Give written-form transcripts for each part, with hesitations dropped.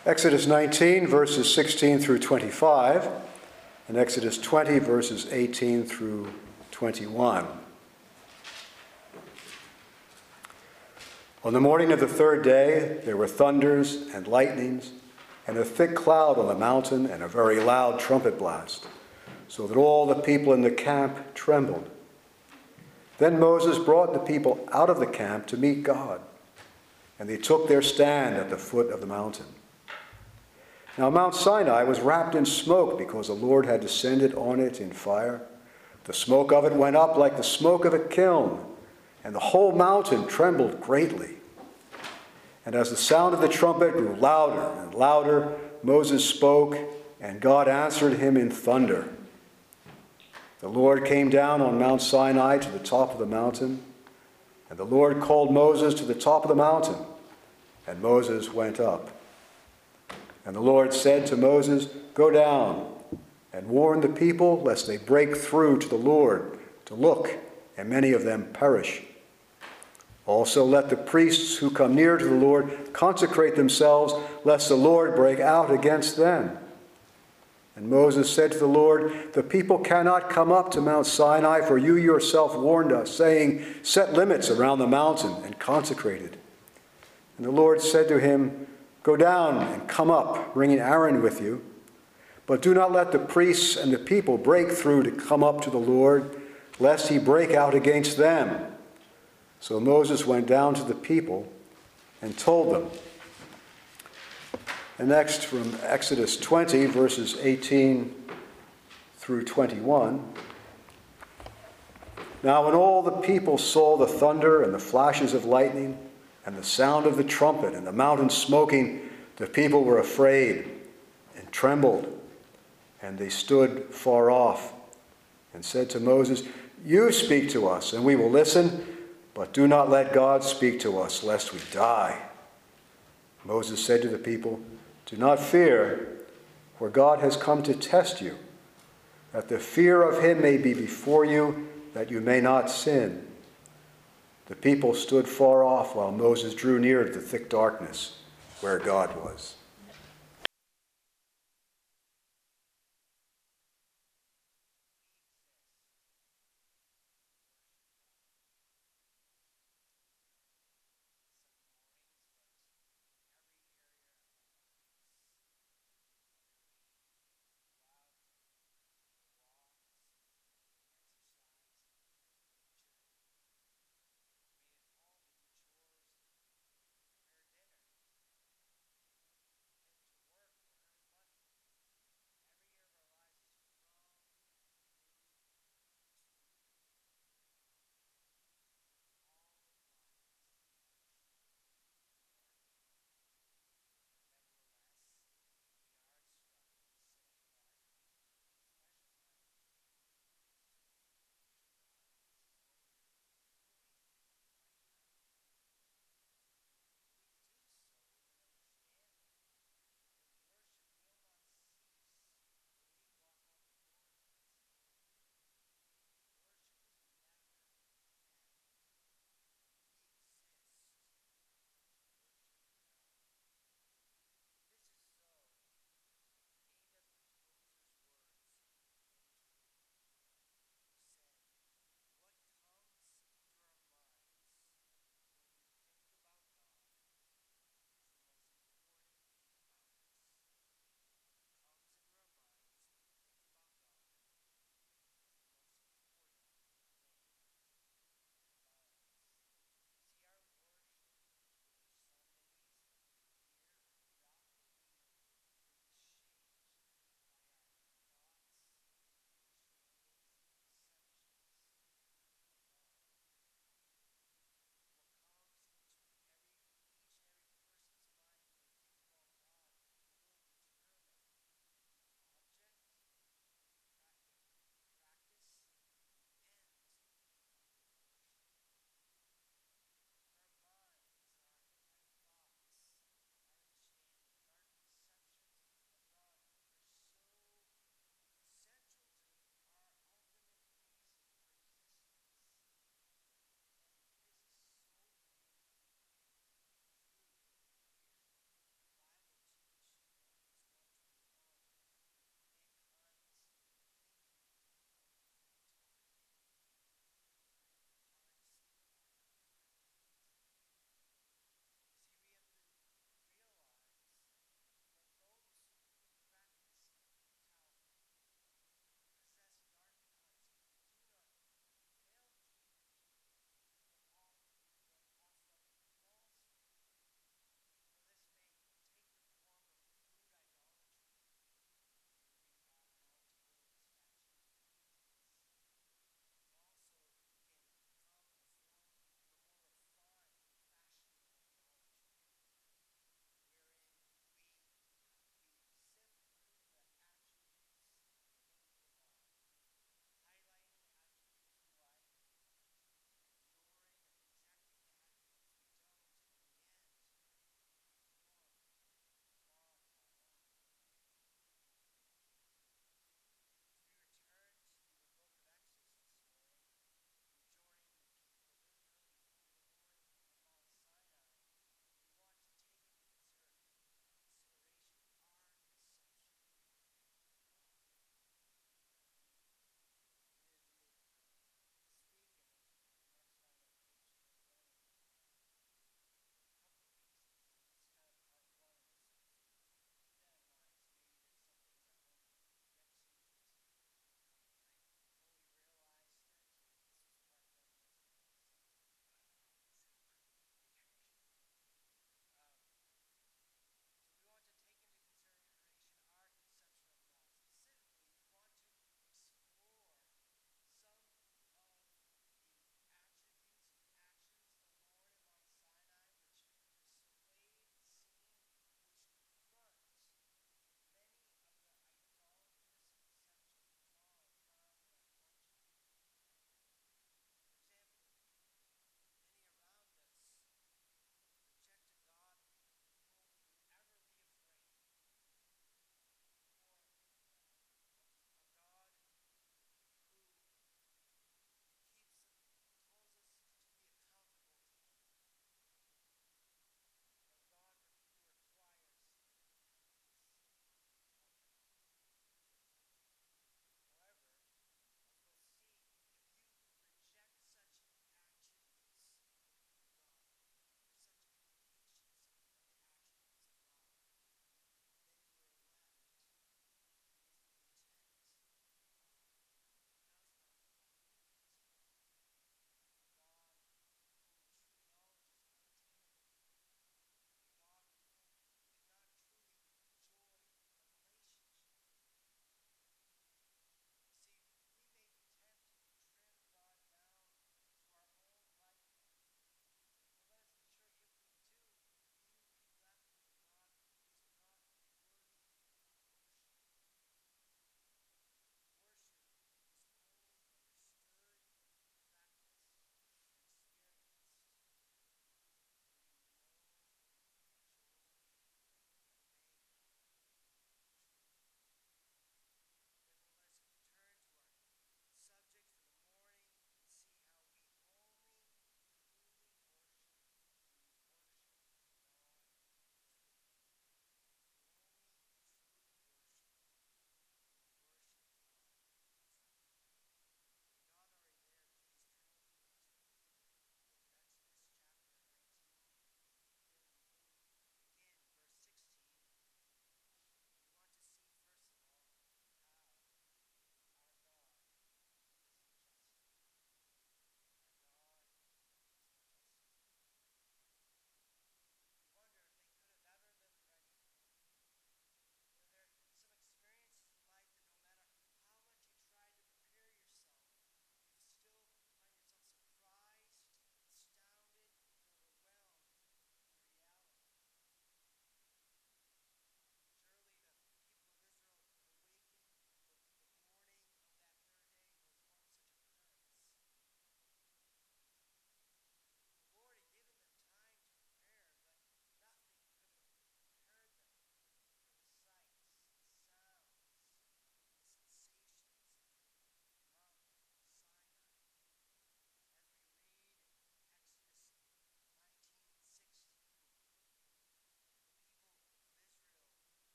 Exodus 19, verses 16 through 25, and Exodus 20, verses 18 through 21. On the morning of the third day, there were thunders and lightnings, and a thick cloud on the mountain, and a very loud trumpet blast, so that all the people in the camp trembled. Then Moses brought the people out of the camp to meet God, and they took their stand at the foot of the mountain. Now Mount Sinai was wrapped in smoke because the Lord had descended on it in fire. The smoke of it went up like the smoke of a kiln, and the whole mountain trembled greatly. And as the sound of the trumpet grew louder and louder, Moses spoke, and God answered him in thunder. The Lord came down on Mount Sinai to the top of the mountain, and the Lord called Moses to the top of the mountain, and Moses went up. And the Lord said to Moses, "Go down and warn the people, lest they break through to the Lord to look, and many of them perish. Also let the priests who come near to the Lord consecrate themselves, lest the Lord break out against them." And Moses said to the Lord, "The people cannot come up to Mount Sinai, for you yourself warned us, saying, 'Set limits around the mountain and consecrate it.' And the Lord said to him, 'Go down and come up, bringing Aaron with you. But do not let the priests and the people break through to come up to the Lord, lest he break out against them.' So Moses went down to the people and told them." And next from Exodus 20, verses 18 through 21. Now when all the people saw the thunder and the flashes of lightning, and the sound of the trumpet, and the mountain smoking, the people were afraid and trembled, and they stood far off, and said to Moses, "You speak to us, and we will listen, but do not let God speak to us, lest we die." Moses said to the people, "Do not fear, for God has come to test you, that the fear of him may be before you, that you may not sin." The people stood far off while Moses drew near to the thick darkness where God was.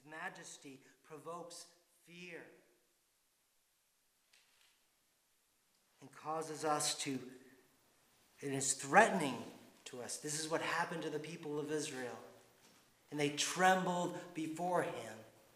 majesty provokes fear and causes us to, it is threatening to us. This is what happened to the people of Israel. And they trembled before him.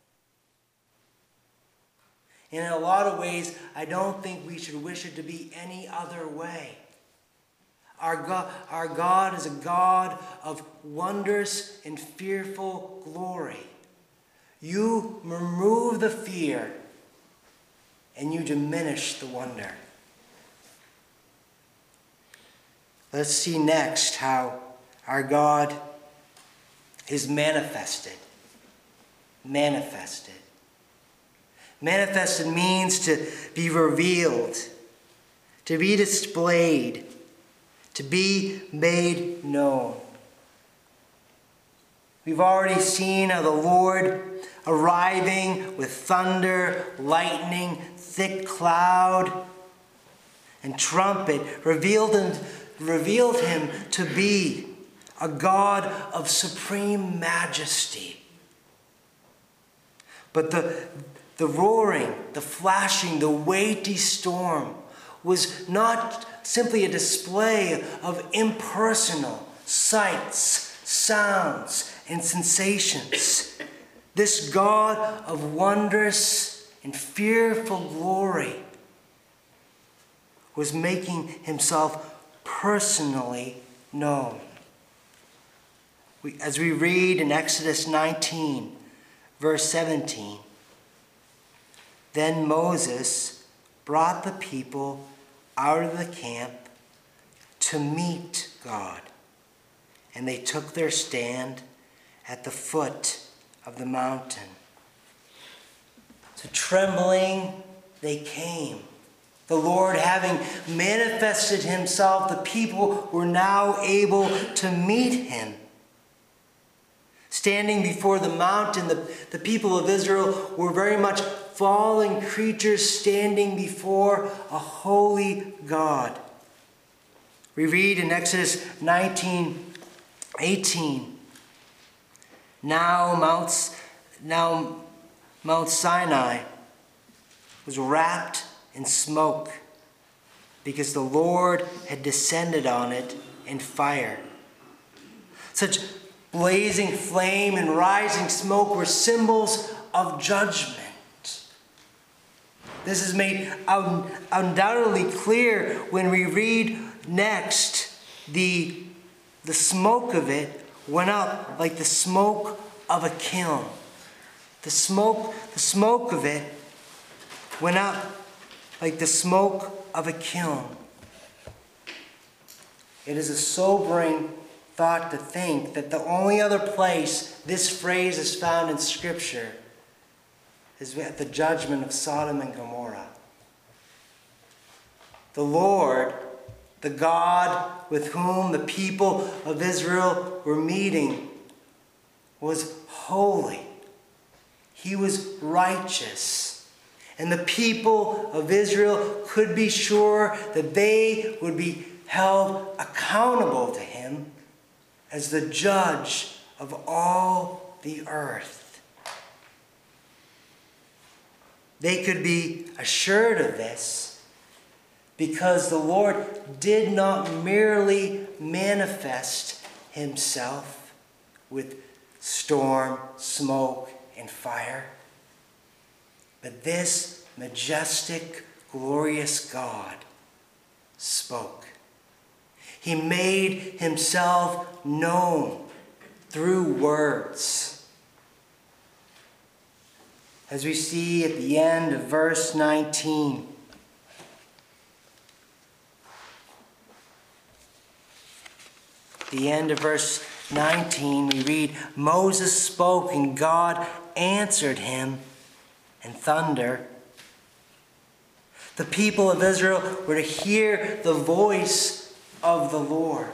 And in a lot of ways, I don't think we should wish it to be any other way. Our God is a God of wondrous and fearful glory. You remove the fear and you diminish the wonder. Let's see next how our God is manifested. Manifested. Manifested means to be revealed, to be displayed, to be made known. We've already seen how the Lord arriving with thunder, lightning, thick cloud, and trumpet revealed him to be a God of supreme majesty. But the roaring, the flashing, the weighty storm was not simply a display of impersonal sights, sounds, and sensations. This God of wondrous and fearful glory was making himself personally known. As we read in Exodus 19, verse 17, then Moses brought the people out of the camp to meet God, and they took their stand at the foot of the mountain. So trembling they came. The Lord having manifested himself, the people were now able to meet him. Standing before the mountain, the people of Israel were very much fallen creatures standing before a holy God. We read in Exodus 19:18, Now Mount Sinai was wrapped in smoke because the Lord had descended on it in fire. Such blazing flame and rising smoke were symbols of judgment. This is made undoubtedly clear when we read next. The smoke of it went up like the smoke of a kiln. The smoke of it went up like the smoke of a kiln. It is a sobering thought to think that the only other place this phrase is found in Scripture is at the judgment of Sodom and Gomorrah. The Lord, the God with whom the people of Israel were meeting, was holy. He was righteous. And the people of Israel could be sure that they would be held accountable to him as the judge of all the earth. They could be assured of this because the Lord did not merely manifest himself with storm, smoke, and fire, but this majestic, glorious God spoke. He made himself known through words. As we see at the end of verse 19, we read, Moses spoke and God answered him in thunder. The people of Israel were to hear the voice of the Lord.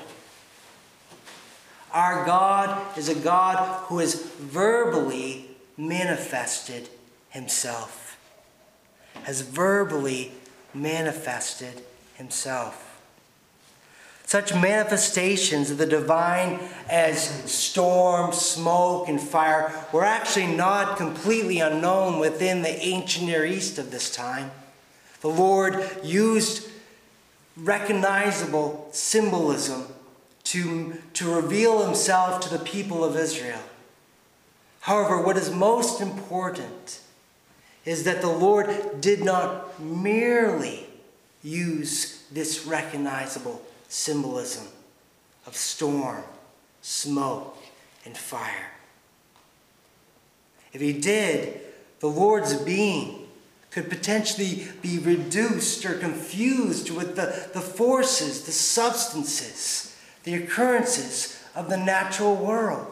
Our God is a God who has verbally manifested himself. Has verbally manifested himself. Such manifestations of the divine as storm, smoke, and fire were actually not completely unknown within the ancient Near East of this time. The Lord used recognizable symbolism to reveal himself to the people of Israel. However, what is most important is that the Lord did not merely use this recognizable symbolism of storm, smoke, and fire. If he did, the Lord's being could potentially be reduced or confused with the forces, the substances, the occurrences of the natural world.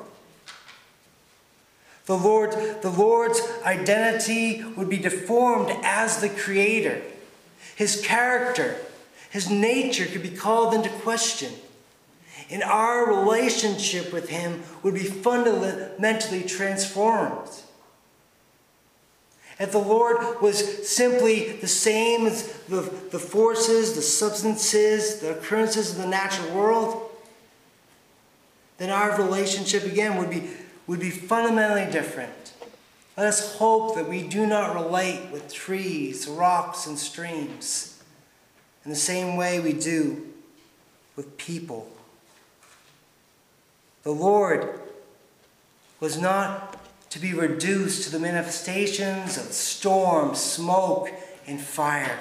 The Lord's identity would be deformed as the Creator. His character, his nature could be called into question. And our relationship with him would be fundamentally transformed. If the Lord was simply the same as the forces, the substances, the occurrences of the natural world, then our relationship again would be fundamentally different. Let us hope that we do not relate with trees, rocks, and streams in the same way we do with people. The Lord was not to be reduced to the manifestations of storm, smoke, and fire.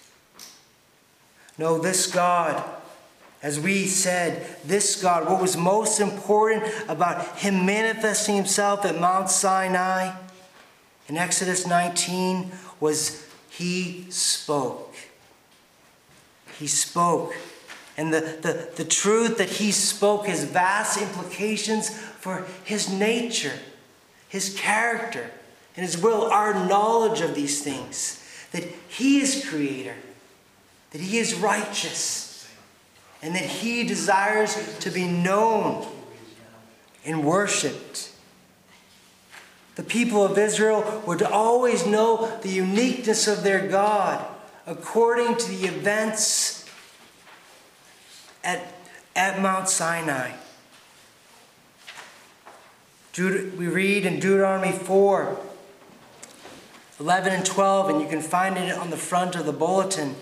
No, this God, as we said, this God, what was most important about him manifesting himself at Mount Sinai in Exodus 19 was he spoke. He spoke. And the truth that he spoke has vast implications for his nature, his character, and his will, our knowledge of these things. That he is creator, that he is righteous, and that he desires to be known and worshipped. The people of Israel were to always know the uniqueness of their God according to the events at Mount Sinai. We read in Deuteronomy 4, 11 and 12, and you can find it on the front of the bulletin.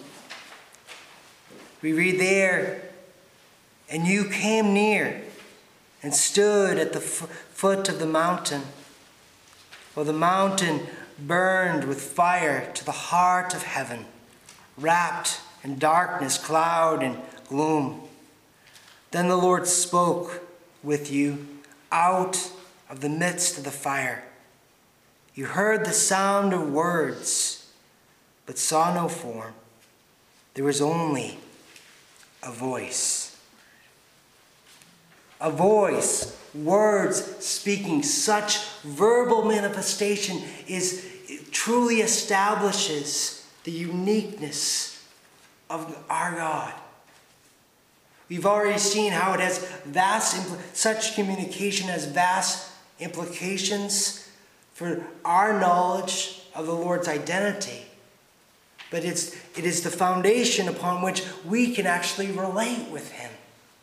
We read there, "And you came near and stood at the foot of the mountain, while the mountain burned with fire to the heart of heaven, wrapped in darkness, cloud, and gloom. Then the Lord spoke with you out of the midst of the fire. You heard the sound of words, but saw no form. There was only a voice." A voice, words speaking. Such verbal manifestation truly establishes the uniqueness of our God. We've already seen how it has such communication has vast implications for our knowledge of the Lord's identity. But it is the foundation upon which we can actually relate with him.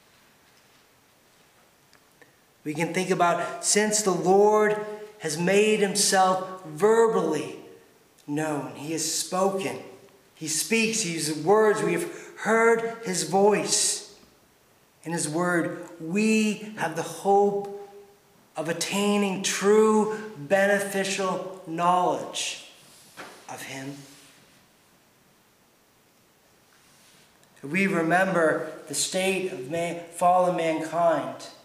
We can think about, since the Lord has made himself verbally known, he has spoken, he speaks, he uses words, we have heard his voice. In his word, we have the hope of attaining true beneficial knowledge of him. We remember the state of fallen mankind.